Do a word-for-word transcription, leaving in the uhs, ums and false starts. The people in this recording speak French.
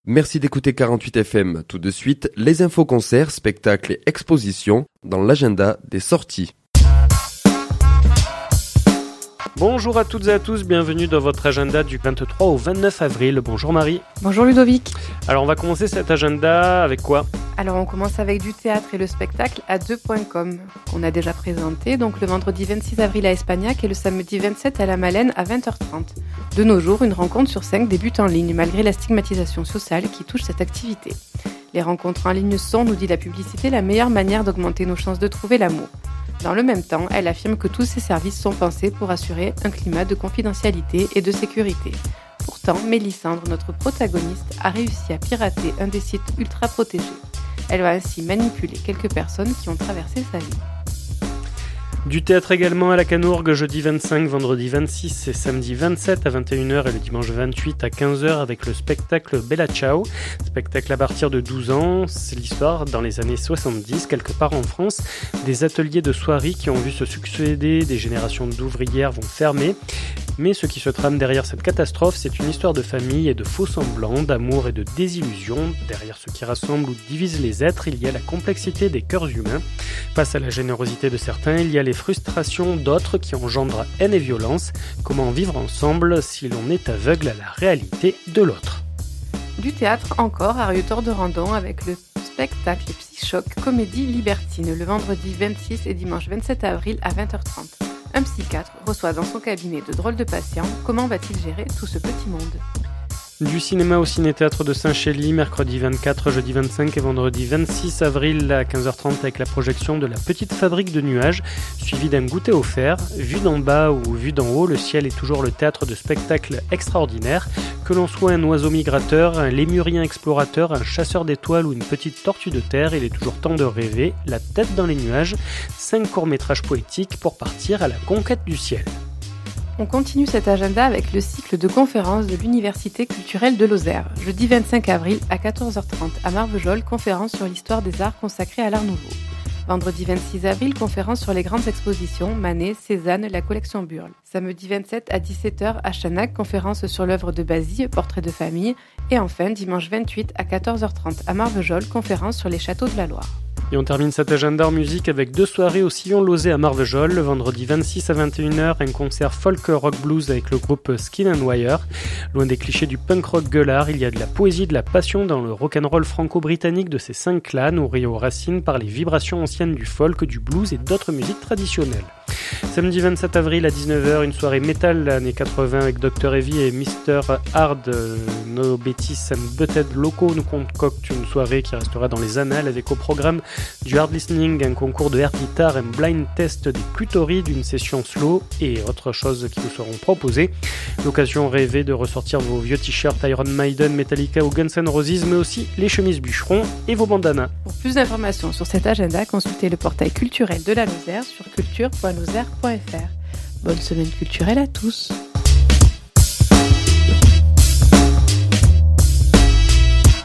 Merci d'écouter quarante-huit F M. Tout de suite, les infos concerts, spectacles et expositions dans l'agenda des sorties. Bonjour à toutes et à tous, bienvenue dans votre agenda du vingt-trois au vingt-neuf avril. Bonjour Marie. Bonjour Ludovic. Alors on va commencer cet agenda avec quoi ? Alors on commence avec du théâtre et le spectacle à deux point com qu'on a déjà présenté, donc le vendredi vingt-six avril à Espagnac et le samedi vingt-sept à la Malène à vingt heures trente. De nos jours, une rencontre sur cinq débute en ligne malgré la stigmatisation sociale qui touche cette activité. Les rencontres en ligne sont, nous dit la publicité, la meilleure manière d'augmenter nos chances de trouver l'amour. Dans le même temps, elle affirme que tous ces services sont pensés pour assurer un climat de confidentialité et de sécurité. Pourtant, Mélissandre, notre protagoniste, a réussi à pirater un des sites ultra protégés. Elle va ainsi manipuler quelques personnes qui ont traversé sa vie. Du théâtre également à la Canourgue, jeudi vingt-cinq, vendredi vingt-six et samedi vingt-sept à vingt et une heures et le dimanche vingt-huit à quinze heures avec le spectacle Bella Ciao. Spectacle à partir de douze ans, c'est l'histoire dans les années soixante-dix, quelque part en France. Des ateliers de soierie qui ont vu se succéder, des générations d'ouvrières vont fermer. Mais ce qui se trame derrière cette catastrophe, c'est une histoire de famille et de faux semblants, d'amour et de désillusion. Derrière ce qui rassemble ou divise les êtres, il y a la complexité des cœurs humains. Face à la générosité de certains, il y a les frustrations d'autres qui engendrent haine et violence. Comment vivre ensemble si l'on est aveugle à la réalité de l'autre ? Du théâtre encore à Rieux-Tort-de-Randon avec le spectacle Psychoc Comédie Libertine le vendredi vingt-six et dimanche vingt-sept avril à vingt heures trente. Un psychiatre reçoit dans son cabinet de drôles de patients. Comment va-t-il gérer tout ce petit monde ? Du cinéma au Ciné-Théâtre de Saint-Chély, mercredi vingt-quatre, jeudi vingt-cinq et vendredi vingt-six avril à quinze heures trente avec la projection de La Petite Fabrique de Nuages, suivi d'un goûter offert. Vu d'en bas ou vu d'en haut, le ciel est toujours le théâtre de spectacles extraordinaires. Que l'on soit un oiseau migrateur, un lémurien explorateur, un chasseur d'étoiles ou une petite tortue de terre, il est toujours temps de rêver, la tête dans les nuages. Cinq courts-métrages poétiques pour partir à la conquête du ciel. On continue cet agenda avec le cycle de conférences de l'Université culturelle de Lozère. Jeudi vingt-cinq avril à quatorze heures trente à Marvejols, conférence sur l'histoire des arts consacrée à l'art nouveau. Vendredi vingt-six avril, conférence sur les grandes expositions, Manet, Cézanne, la collection Burle. Samedi vingt-sept à dix-sept heures à Chanac, conférence sur l'œuvre de Basile, portrait de famille. Et enfin, dimanche vingt-huit à quatorze heures trente à Marvejols, conférence sur les châteaux de la Loire. Et on termine cet agenda en musique avec deux soirées au Sillon Lauzet à Marvejols. Le vendredi vingt-six à vingt et une heures, un concert folk rock blues avec le groupe Skin and Wire. Loin des clichés du punk rock gueulard, il y a de la poésie, de la passion dans le rock'n'roll franco-britannique de ces cinq clans, nourris aux racines par les vibrations anciennes du folk, du blues et d'autres musiques traditionnelles. Samedi vingt-sept avril à dix-neuf heures, une soirée métal années quatre-vingts avec docteur Heavy et mister Hard. No Betis and Butthead locaux nous concoctent une soirée qui restera dans les annales avec au programme du hard listening, un concours de air guitar, un blind test des Plutorides, une session slow et autre chose qui vous seront proposées. L'occasion rêvée de ressortir vos vieux t-shirts Iron Maiden, Metallica ou Guns N' Roses, mais aussi les chemises bûcherons et vos bandanas. Pour plus d'informations sur cet agenda, consultez le portail culturel de la Lozère sur culture point lozère point f r. Bonne semaine culturelle à tous.